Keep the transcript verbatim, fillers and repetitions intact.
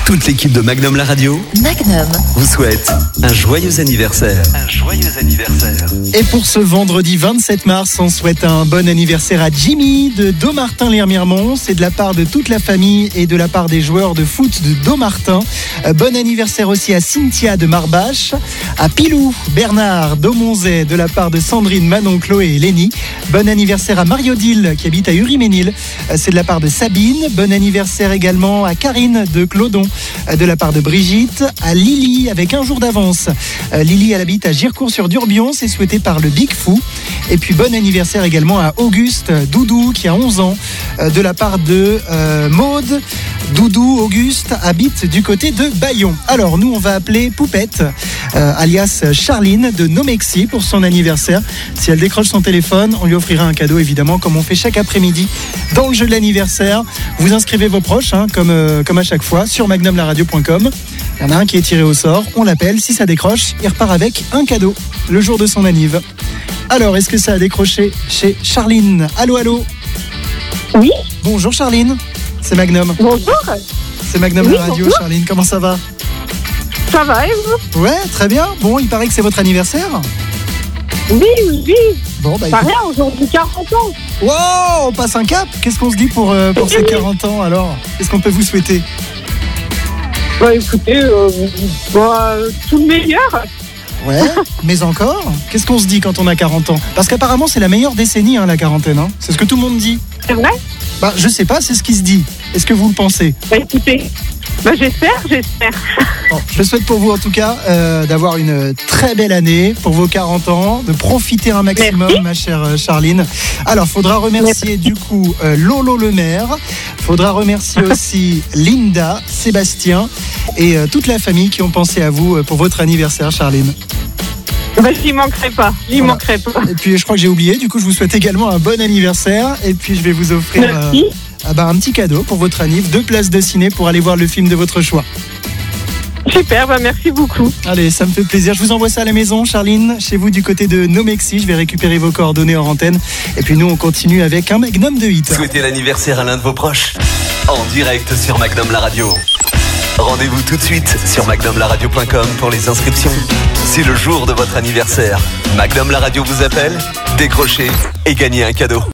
Toute l'équipe de Magnum la radio Magnum vous souhaite un joyeux anniversaire. Un joyeux anniversaire. Et pour ce vendredi vingt-sept mars, on souhaite un bon anniversaire à Jimmy de Dommartin-Lermiremont. C'est de la part de toute la famille et de la part des joueurs de foot de Dommartin. Euh, bon anniversaire aussi à Cynthia de Marbache, à Pilou Bernard d'Aumonzay de la part de Sandrine, Manon, Chloé et Lénie. Bon anniversaire à Mario-Dil qui habite à Uriménil. Euh, c'est de la part de Sabine. Bon anniversaire également à Karine de Clodon de la part de Brigitte, à Lily avec un jour d'avance. Euh, Lily, elle habite à Gircourt-sur-Durbion, c'est souhaité par le Big Fou. Et puis bon anniversaire également à Auguste Doudou qui a onze ans euh, de la part de euh, Maude. Doudou, Auguste habite du côté de Bayon. Alors nous on va appeler Poupette, euh, alias Charline de Nomexi pour son anniversaire. Si elle décroche son téléphone, on lui offrira un cadeau évidemment comme on fait chaque après-midi dans le jeu de l'anniversaire. Vous inscrivez vos proches hein, comme, euh, comme à chaque fois sur magnum la radio point com. Il y en a un qui est tiré au sort, on l'appelle, si ça décroche, il repart avec un cadeau le jour de son anniv. Alors est-ce que ça a décroché chez Charline? Allô, allô? Oui. Bonjour Charline, c'est Magnum. Bonjour. C'est Magnum Oui, la radio, bonjour. Charline, comment ça va? Ça va et vous? Ouais, très bien. Bon, il paraît que c'est votre anniversaire. Oui, oui, oui. Bon, bah Pas écoute. rien, aujourd'hui quarante ans. Wow, on passe un cap. Qu'est-ce qu'on se dit pour, euh, pour ces quarante ans alors? Qu'est-ce qu'on peut vous souhaiter? Bah écoutez, euh, bah, tout le meilleur. Ouais, mais encore? Qu'est-ce qu'on se dit quand on a quarante ans? Parce qu'apparemment, c'est la meilleure décennie, hein, la quarantaine. Hein. C'est ce que tout le monde dit. C'est vrai? Bah, je sais pas, c'est ce qui se dit. Est-ce que vous le pensez? Bah écoutez, bah j'espère, j'espère. Bon, je souhaite pour vous en tout cas euh, d'avoir une très belle année pour vos quarante ans, de profiter un maximum, Merci. ma chère euh, Charline. Alors, faudra remercier du coup euh, Lolo le maire, faudra remercier aussi Linda, Sébastien et euh, toute la famille qui ont pensé à vous euh, pour votre anniversaire, Charline. Bah j'y manquerai pas, j'y Voilà. manquerai pas. Et puis, je crois que j'ai oublié, du coup, je vous souhaite également un bon anniversaire et puis je vais vous offrir euh, Merci. ah bah, un petit cadeau pour votre anniv, deux places de ciné pour aller voir le film de votre choix. Super, bah merci beaucoup. Allez, ça me fait plaisir. Je vous envoie ça à la maison, Charline, chez vous du côté de Nomexi. Je vais récupérer vos coordonnées hors antenne. Et puis nous, on continue avec un Magnum de hit. Souhaitez l'anniversaire à l'un de vos proches en direct sur Magnum la radio. Rendez-vous tout de suite sur magnum la radio point com pour les inscriptions. C'est le jour de votre anniversaire. Magnum la radio vous appelle, décrochez et gagnez un cadeau.